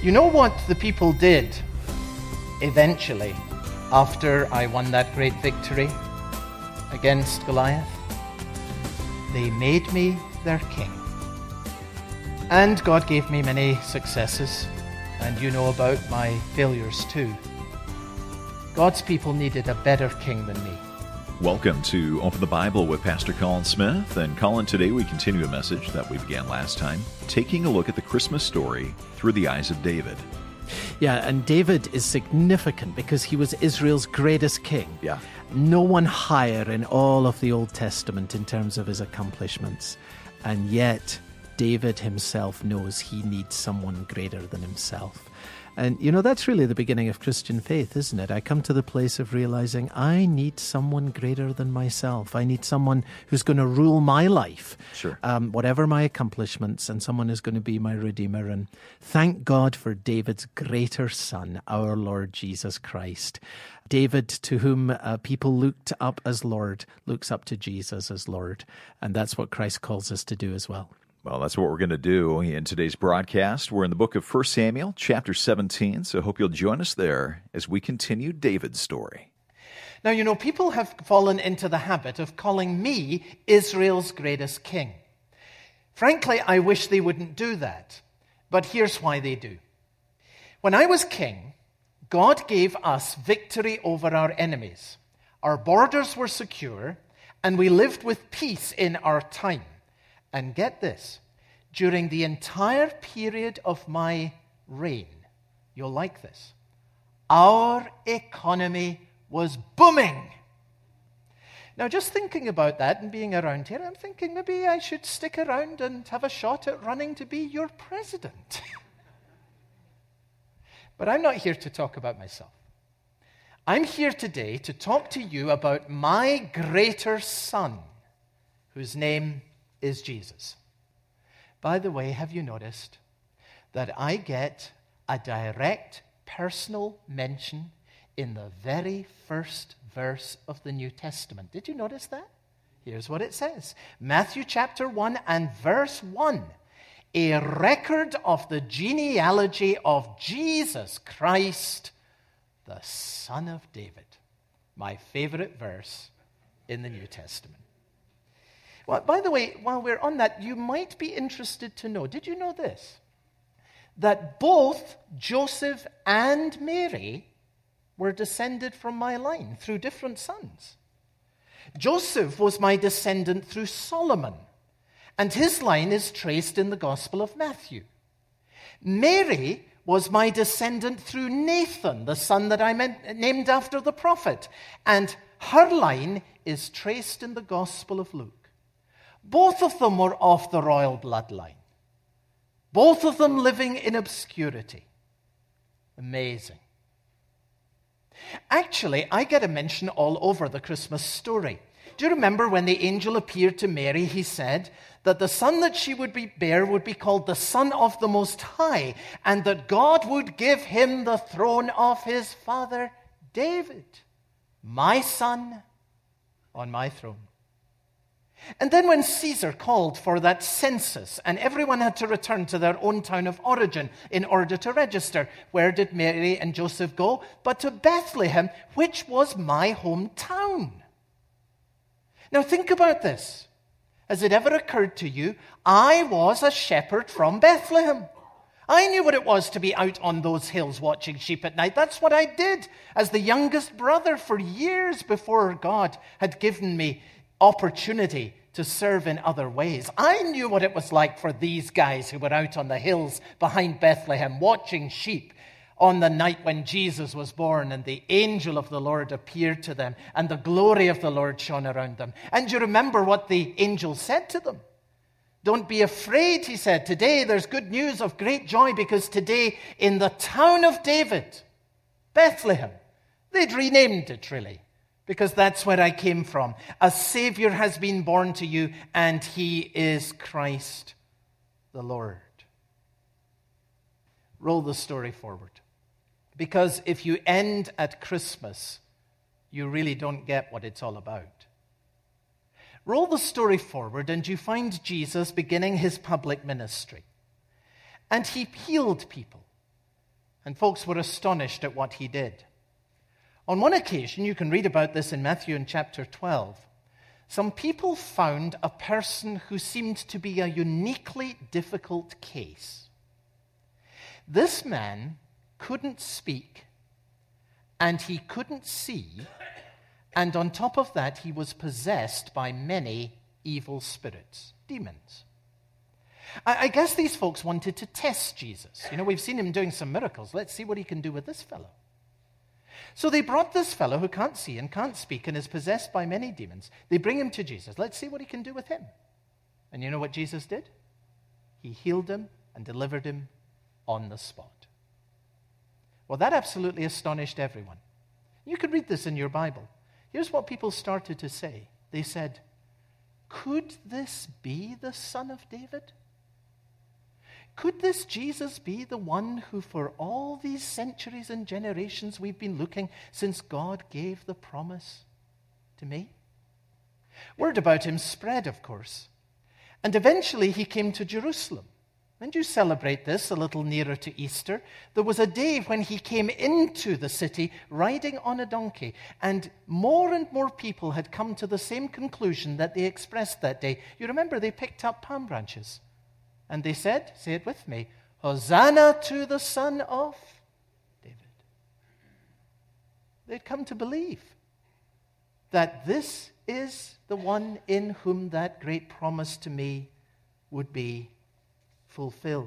You know what the people did eventually after I won that great victory against Goliath? They made me their king. And God gave me many successes, and you know about my failures too. God's people needed a better king than me. Welcome to Open the Bible with Pastor Colin Smith. And Colin, today we continue a message that we began last time, taking a look at the Christmas story through the eyes of David. Yeah, and David is significant because he was Israel's greatest king. Yeah. No one higher in all of the Old Testament in terms of his accomplishments. And yet, David himself knows he needs someone greater than himself. And, you know, that's really the beginning of Christian faith, isn't it? I come to the place of realizing I need someone greater than myself. I need someone who's going to rule my life, Sure. Whatever my accomplishments, and someone who's going to be my Redeemer. And thank God for David's greater son, our Lord Jesus Christ. David, to whom people looked up as Lord, looks up to Jesus as Lord. And that's what Christ calls us to do as well. Well, that's what we're going to do in today's broadcast. We're in the book of 1 Samuel, chapter 17, so I hope you'll join us there as we continue David's story. Now, you know, people have fallen into the habit of calling me Israel's greatest king. Frankly, I wish they wouldn't do that, but here's why they do. When I was king, God gave us victory over our enemies. Our borders were secure, and we lived with peace in our time. And get this, during the entire period of my reign, you'll like this, our economy was booming. Now, just thinking about that and being around here, I'm thinking maybe I should stick around and have a shot at running to be your president. But I'm not here to talk about myself. I'm here today to talk to you about my greater son, whose name is Jesus. By the way, have you noticed that I get a direct personal mention in the very first verse of the New Testament? Did you notice that? Here's what it says. Matthew chapter 1 and verse 1. A record of the genealogy of Jesus Christ, the Son of David. My favorite verse in the New Testament. Well, by the way, while we're on that, you might be interested to know, did you know this? That both Joseph and Mary were descended from my line through different sons. Joseph was my descendant through Solomon, and his line is traced in the Gospel of Matthew. Mary was my descendant through Nathan, the son that I named after the prophet, and her line is traced in the Gospel of Luke. Both of them were of the royal bloodline. Both of them living in obscurity. Amazing. Actually, I get a mention all over the Christmas story. Do you remember when the angel appeared to Mary, he said that the son that she would bear would be called the Son of the Most High, and that God would give him the throne of his father David, my son on my throne. And then when Caesar called for that census and everyone had to return to their own town of origin in order to register, where did Mary and Joseph go? But to Bethlehem, which was my hometown. Now think about this. Has it ever occurred to you, I was a shepherd from Bethlehem. I knew what it was to be out on those hills watching sheep at night. That's what I did as the youngest brother for years before God had given me opportunity to serve in other ways. I knew what it was like for these guys who were out on the hills behind Bethlehem watching sheep on the night when Jesus was born and the angel of the Lord appeared to them and the glory of the Lord shone around them. And you remember what the angel said to them? Don't be afraid, he said. Today there's good news of great joy because today in the town of David, Bethlehem, they'd renamed it really, because that's where I came from. A Savior has been born to you, and he is Christ the Lord. Roll the story forward. Because if you end at Christmas, you really don't get what it's all about. Roll the story forward, and you find Jesus beginning his public ministry. And he healed people. And folks were astonished at what he did. On one occasion, you can read about this in Matthew in chapter 12, some people found a person who seemed to be a uniquely difficult case. This man couldn't speak, and he couldn't see, and on top of that, he was possessed by many evil spirits, demons. I guess these folks wanted to test Jesus. We've seen him doing some miracles. Let's see what he can do with this fellow. So they brought this fellow who can't see and can't speak and is possessed by many demons. They bring him to Jesus. Let's see what he can do with him. And you know what Jesus did? He healed him and delivered him on the spot. Well, that absolutely astonished everyone. You could read this in your Bible. Here's what people started to say. They said, "Could this be the Son of David? Could this Jesus be the one who for all these centuries and generations we've been looking since God gave the promise to me?" Word about him spread, of course. And eventually he came to Jerusalem. And you celebrate this a little nearer to Easter. There was a day when he came into the city riding on a donkey. And more people had come to the same conclusion that they expressed that day. You remember they picked up palm branches. And they said, say it with me, "Hosanna to the Son of David." They'd come to believe that this is the one in whom that great promise to me would be fulfilled.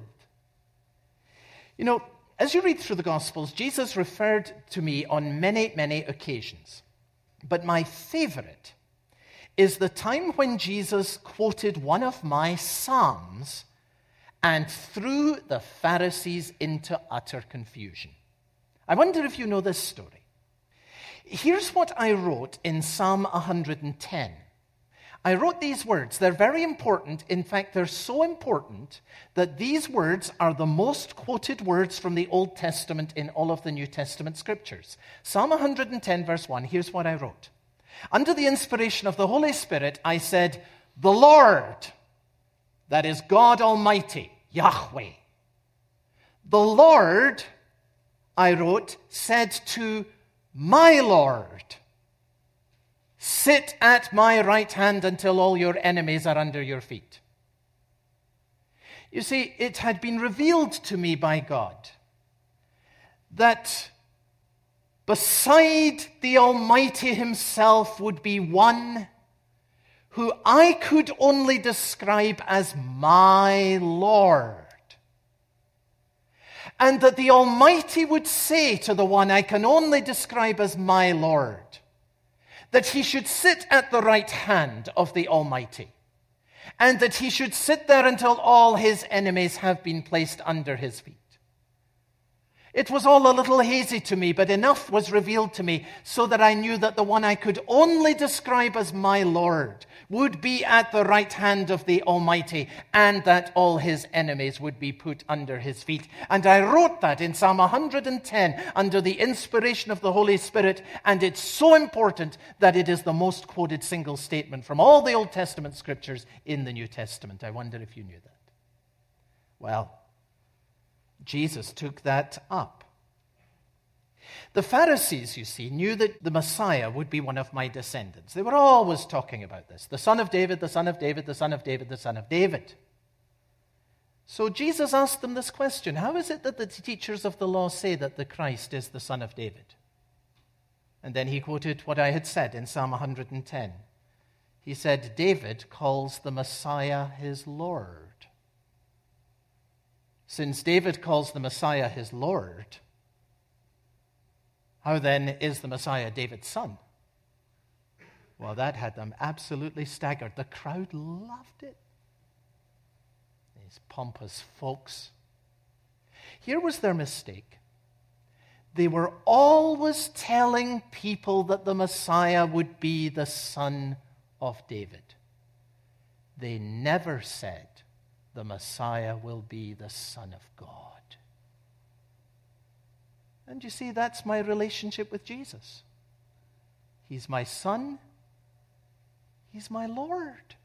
As you read through the Gospels, Jesus referred to me on many, many occasions. But my favorite is the time when Jesus quoted one of my Psalms and threw the Pharisees into utter confusion. I wonder if you know this story. Here's what I wrote in Psalm 110. I wrote these words. They're very important. In fact, they're so important that these words are the most quoted words from the Old Testament in all of the New Testament scriptures. Psalm 110, verse 1, here's what I wrote. Under the inspiration of the Holy Spirit, I said, "The Lord," that is God Almighty, Yahweh. "The Lord," I wrote, "said to my Lord, 'Sit at my right hand until all your enemies are under your feet.'" You see, it had been revealed to me by God that beside the Almighty himself would be one who I could only describe as my Lord. And that the Almighty would say to the one I can only describe as my Lord, that he should sit at the right hand of the Almighty, and that he should sit there until all his enemies have been placed under his feet. It was all a little hazy to me, but enough was revealed to me so that I knew that the one I could only describe as my Lord would be at the right hand of the Almighty, and that all his enemies would be put under his feet. And I wrote that in Psalm 110 under the inspiration of the Holy Spirit, and it's so important that it is the most quoted single statement from all the Old Testament scriptures in the New Testament. I wonder if you knew that. Well, Jesus took that up. The Pharisees, you see, knew that the Messiah would be one of my descendants. They were always talking about this. The Son of David, the Son of David, the Son of David, the Son of David. So Jesus asked them this question: how is it that the teachers of the law say that the Christ is the Son of David? And then he quoted what I had said in Psalm 110. He said, "David calls the Messiah his Lord." Since David calls the Messiah his Lord, how then is the Messiah David's son? Well, that had them absolutely staggered. The crowd loved it. These pompous folks. Here was their mistake. They were always telling people that the Messiah would be the son of David. They never said the Messiah will be the Son of God. And you see, that's my relationship with Jesus. He's my son. He's my Lord.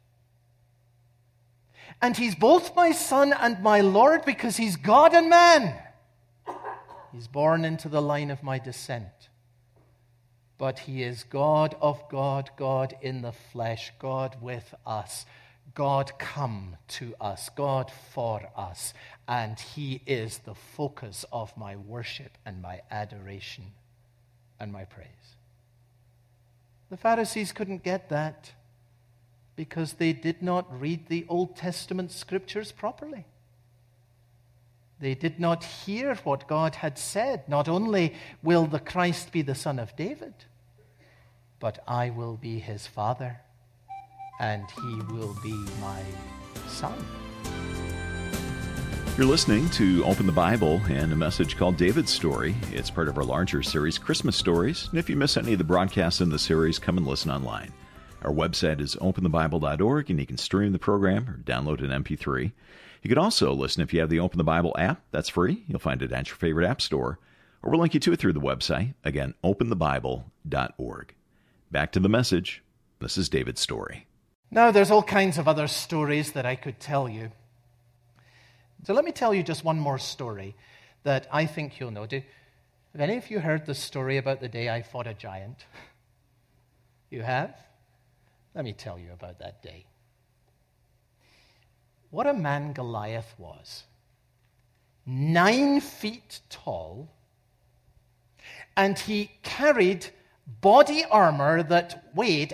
And he's both my son and my Lord because he's God and man. He's born into the line of my descent. But he is God of God, God in the flesh, God with us, God come to us, God for us. And he is the focus of my worship and my adoration and my praise. The Pharisees couldn't get that because they did not read the Old Testament scriptures properly. They did not hear what God had said. Not only will the Christ be the son of David, but I will be his father, and he will be my son. You're listening to Open the Bible and a message called David's Story. It's part of our larger series, Christmas Stories. And if you miss any of the broadcasts in the series, come and listen online. Our website is openthebible.org, and you can stream the program or download an MP3. You can also listen if you have the Open the Bible app. That's free. You'll find it at your favorite app store. Or we'll link you to it through the website. Again, openthebible.org. Back to the message. This is David's story. Now, there's all kinds of other stories that I could tell you. So let me tell you just one more story that I think you'll know. Have any of you heard the story about the day I fought a giant? You have? Let me tell you about that day. What a man Goliath was. 9 feet tall, and he carried body armor that weighed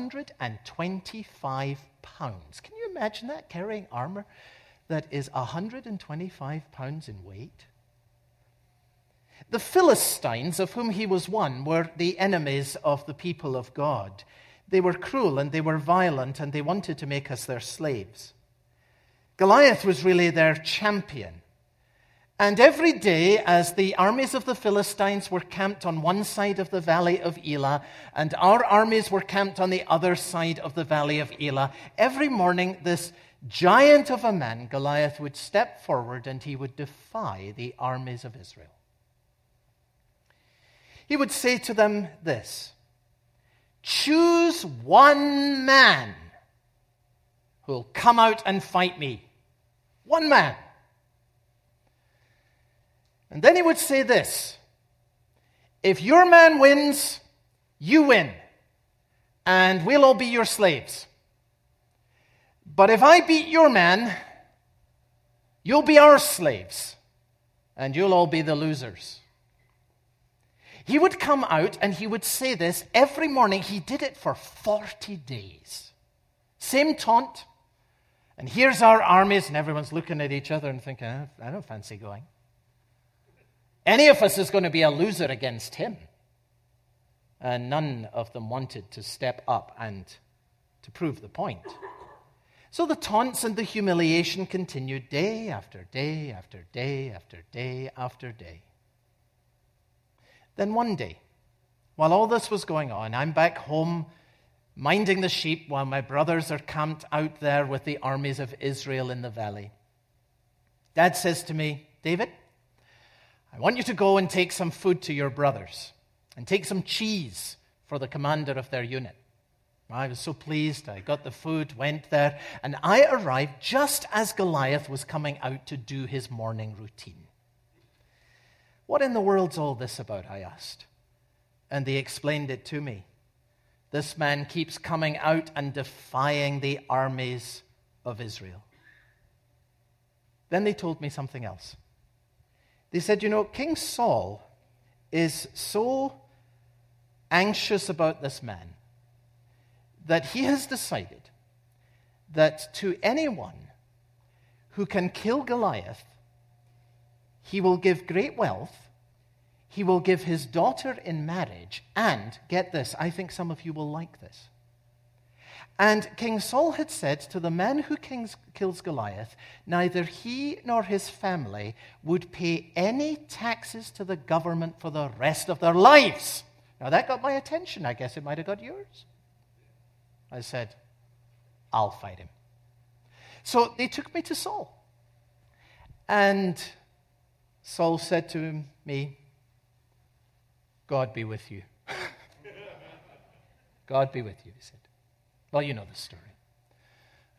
125 pounds. Can you imagine that, carrying armor that is 125 pounds in weight? The Philistines, of whom he was one, were the enemies of the people of God. They were cruel and they were violent, and they wanted to make us their slaves. Goliath was really their champion. And every day, as the armies of the Philistines were camped on one side of the valley of Elah, and our armies were camped on the other side of the valley of Elah, every morning this giant of a man, Goliath, would step forward and he would defy the armies of Israel. He would say to them this: choose one man who will come out and fight me. One man. And then he would say this: if your man wins, you win, and we'll all be your slaves. But if I beat your man, you'll be our slaves, and you'll all be the losers. He would come out and he would say this every morning. He did it for 40 days. Same taunt. And here's our armies, and everyone's looking at each other and thinking, I don't fancy going. Any of us is going to be a loser against him. And none of them wanted to step up and to prove the point. So the taunts and the humiliation continued day after day after day after day after day. Then one day, while all this was going on, I'm back home minding the sheep while my brothers are camped out there with the armies of Israel in the valley. Dad says to me, David, I want you to go and take some food to your brothers and take some cheese for the commander of their unit. I was so pleased. I got the food, went there, and I arrived just as Goliath was coming out to do his morning routine. What in the world's all this about, I asked. And they explained it to me. This man keeps coming out and defying the armies of Israel. Then they told me something else. They said, King Saul is so anxious about this man that he has decided that to anyone who can kill Goliath, he will give great wealth, he will give his daughter in marriage, and, get this, I think some of you will like this. And King Saul had said to the man who kills Goliath, neither he nor his family would pay any taxes to the government for the rest of their lives. Now that got my attention. I guess it might have got yours. I said, I'll fight him. So they took me to Saul. And Saul said to me, God be with you. God be with you, he said. Well, you know the story.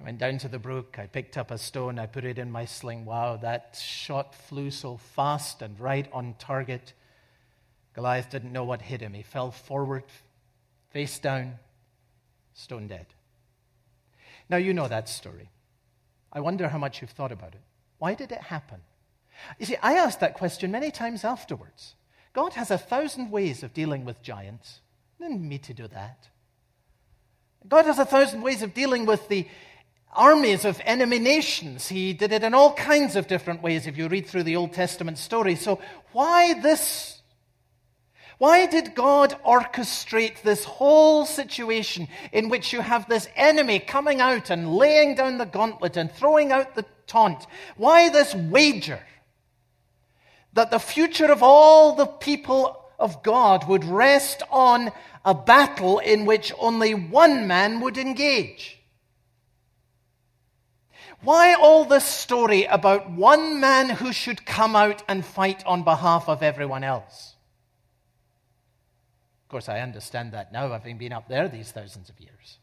I went down to the brook, I picked up a stone, I put it in my sling. Wow, that shot flew so fast and right on target. Goliath didn't know what hit him. He fell forward, face down, stone dead. Now, you know that story. I wonder how much you've thought about it. Why did it happen? You see, I asked that question many times afterwards. God has 1,000 ways of dealing with giants. He didn't need me to do that. God has 1,000 ways of dealing with the armies of enemy nations. He did it in all kinds of different ways if you read through the Old Testament story. So why this? Why did God orchestrate this whole situation in which you have this enemy coming out and laying down the gauntlet and throwing out the taunt? Why this wager that the future of all the people of God would rest on a battle in which only one man would engage? Why all this story about one man who should come out and fight on behalf of everyone else? Of course, I understand that now, having been up there these thousands of years.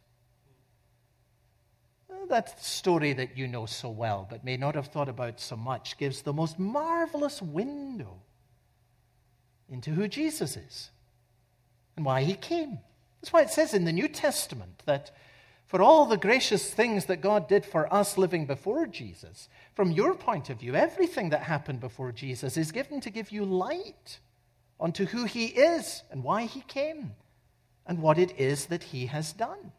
That story that you know so well, but may not have thought about so much, gives the most marvelous window into who Jesus is and why he came. That's why it says in the New Testament that for all the gracious things that God did for us living before Jesus, from your point of view, everything that happened before Jesus is given to give you light onto who he is and why he came and what it is that he has done.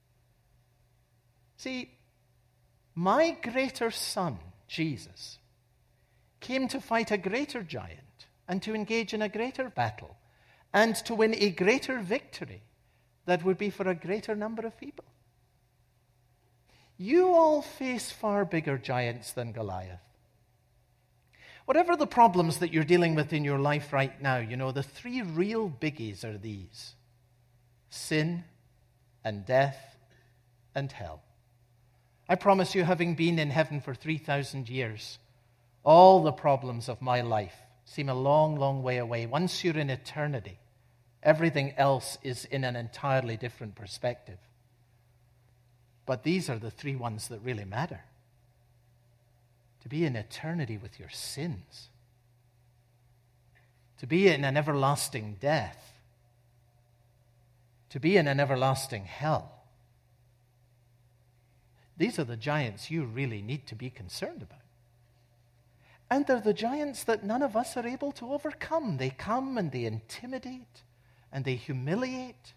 See, my greater son, Jesus, came to fight a greater giant and to engage in a greater battle and to win a greater victory that would be for a greater number of people. You all face far bigger giants than Goliath. Whatever the problems that you're dealing with in your life right now, you know, the three real biggies are these: sin and death and hell. I promise you, having been in heaven for 3,000 years, all the problems of my life seem a long, long way away. Once you're in eternity, everything else is in an entirely different perspective. But these are the three ones that really matter. To be in eternity with your sins. To be in an everlasting death. To be in an everlasting hell. These are the giants you really need to be concerned about. And they're the giants that none of us are able to overcome. They come and they intimidate and they humiliate.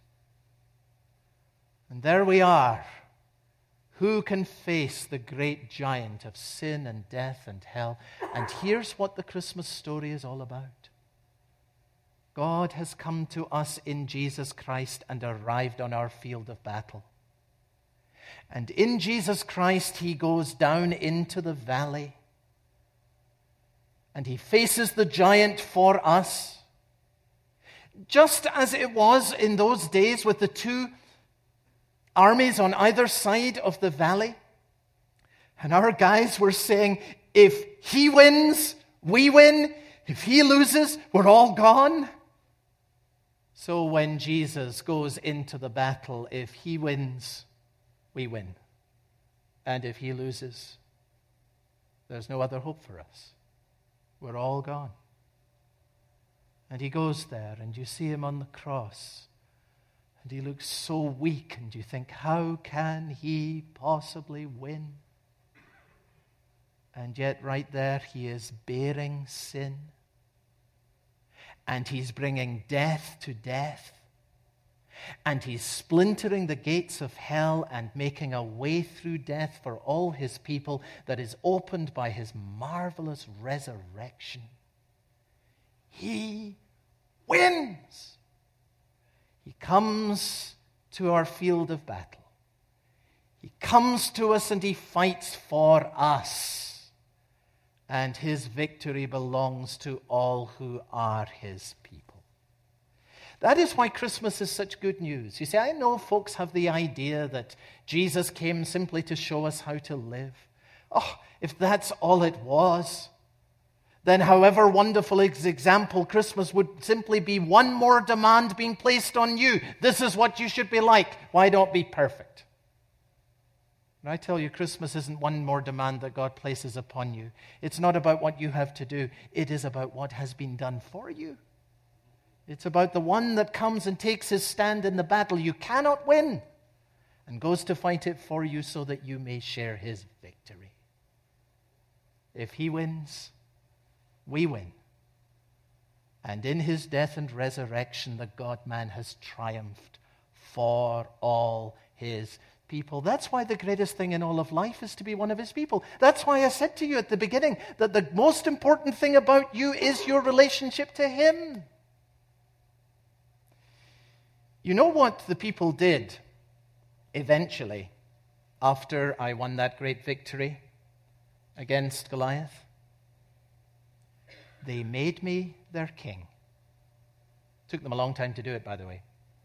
And there we are. Who can face the great giant of sin and death and hell? And here's what the Christmas story is all about. God has come to us in Jesus Christ and arrived on our field of battle. And in Jesus Christ, he goes down into the valley and he faces the giant for us. Just as it was in those days with the two armies on either side of the valley. And our guys were saying, if he wins, we win. If he loses, we're all gone. So when Jesus goes into the battle, if he wins, we win. And if he loses, there's no other hope for us. We're all gone. And he goes there, and you see him on the cross. And he looks so weak, and you think, how can he possibly win? And yet right there he is bearing sin. And he's bringing death to death. And he's splintering the gates of hell and making a way through death for all his people that is opened by his marvelous resurrection. He wins. He comes to our field of battle. He comes to us and he fights for us. And his victory belongs to all who are his people. That is why Christmas is such good news. You see, I know folks have the idea that Jesus came simply to show us how to live. Oh, if that's all it was, then however wonderful his example, Christmas would simply be one more demand being placed on you. This is what you should be like. Why don't be perfect? But I tell you, Christmas isn't one more demand that God places upon you. It's not about what you have to do. It is about what has been done for you. It's about the one that comes and takes his stand in the battle you cannot win and goes to fight it for you so that you may share his victory. If he wins, we win. And in his death and resurrection, the God-man has triumphed for all his people. That's why the greatest thing in all of life is to be one of his people. That's why I said to you at the beginning that the most important thing about you is your relationship to him. You know what the people did eventually after I won that great victory against Goliath? They made me their king. Took them a long time to do it, by the way.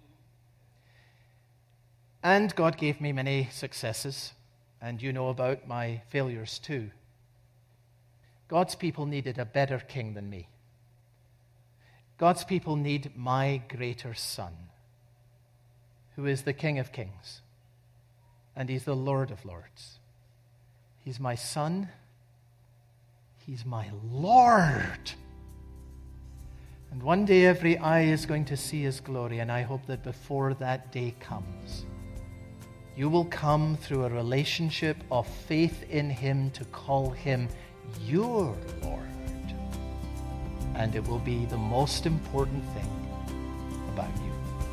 And God gave me many successes, and you know about my failures too. God's people needed a better king than me. God's people need my greater Son, who is the King of Kings, and he's the Lord of Lords. He's my Son. He's my Lord. And one day every eye is going to see his glory, and I hope that before that day comes, you will come through a relationship of faith in him to call him your Lord. And it will be the most important thing about you.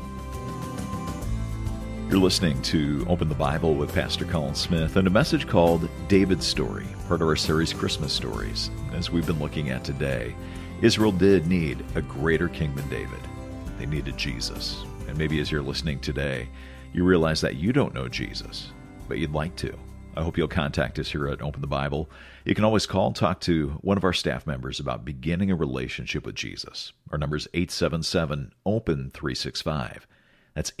You're listening to Open the Bible with Pastor Colin Smith and a message called David's Story, part of our series Christmas Stories. As we've been looking at today, Israel did need a greater king than David. They needed Jesus. And maybe as you're listening today, you realize that you don't know Jesus, but you'd like to. I hope you'll contact us here at Open the Bible. You can always call and talk to one of our staff members about beginning a relationship with Jesus. Our number is 877-OPEN-365. That's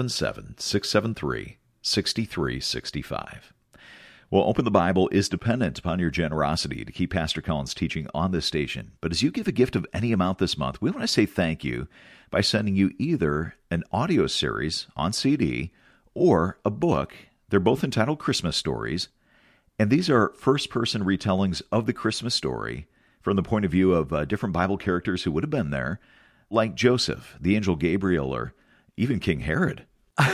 877-673-6365. Well, Open the Bible is dependent upon your generosity to keep Pastor Colin's teaching on this station. But as you give a gift of any amount this month, we want to say thank you by sending you either an audio series on CD or a book. They're both entitled Christmas Stories, and these are first-person retellings of the Christmas story from the point of view of different Bible characters who would have been there, like Joseph, the angel Gabriel, or even King Herod.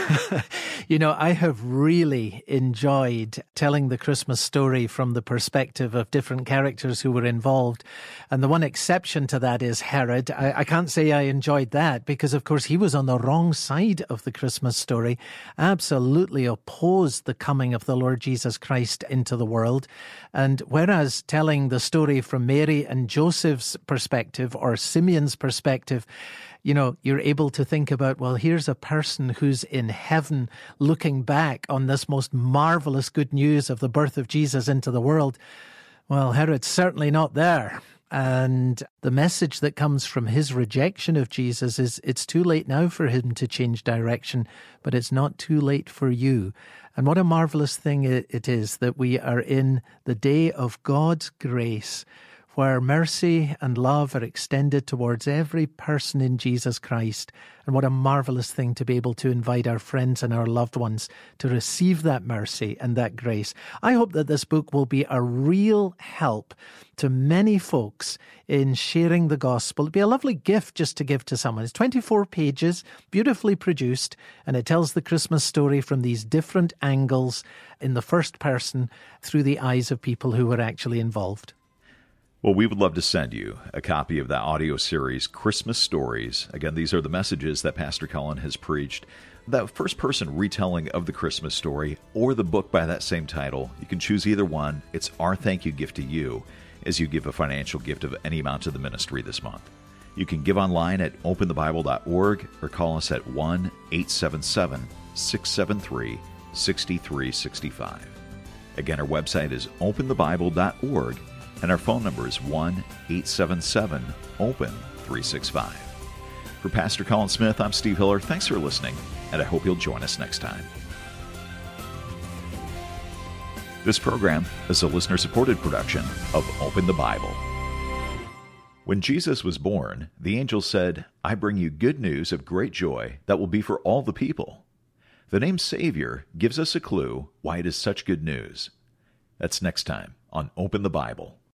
You know, I have really enjoyed telling the Christmas story from the perspective of different characters who were involved. And the one exception to that is Herod. I can't say I enjoyed that because, of course, he was on the wrong side of the Christmas story, absolutely opposed the coming of the Lord Jesus Christ into the world. And whereas telling the story from Mary and Joseph's perspective or Simeon's perspective, you know, you're able to think about, well, here's a person who's in heaven looking back on this most marvelous good news of the birth of Jesus into the world. Well, Herod's certainly not there. And the message that comes from his rejection of Jesus is it's too late now for him to change direction, but it's not too late for you. And what a marvelous thing it is that we are in the day of God's grace, where mercy and love are extended towards every person in Jesus Christ. And what a marvelous thing to be able to invite our friends and our loved ones to receive that mercy and that grace. I hope that this book will be a real help to many folks in sharing the gospel. It'd be a lovely gift just to give to someone. It's 24 pages, beautifully produced, and it tells the Christmas story from these different angles in the first person through the eyes of people who were actually involved. Well, we would love to send you a copy of that audio series, Christmas Stories. Again, these are the messages that Pastor Colin has preached. That first-person retelling of the Christmas story or the book by that same title. You can choose either one. It's our thank you gift to you as you give a financial gift of any amount to the ministry this month. You can give online at openthebible.org or call us at 1-877-673-6365. Again, our website is openthebible.org. And our phone number is 1-877-OPEN-365. For Pastor Colin Smith, I'm Steve Hiller. Thanks for listening, and I hope you'll join us next time. This program is a listener-supported production of Open the Bible. When Jesus was born, the angel said, "I bring you good news of great joy that will be for all the people. The name Savior gives us a clue why it is such good news. That's next time on Open the Bible.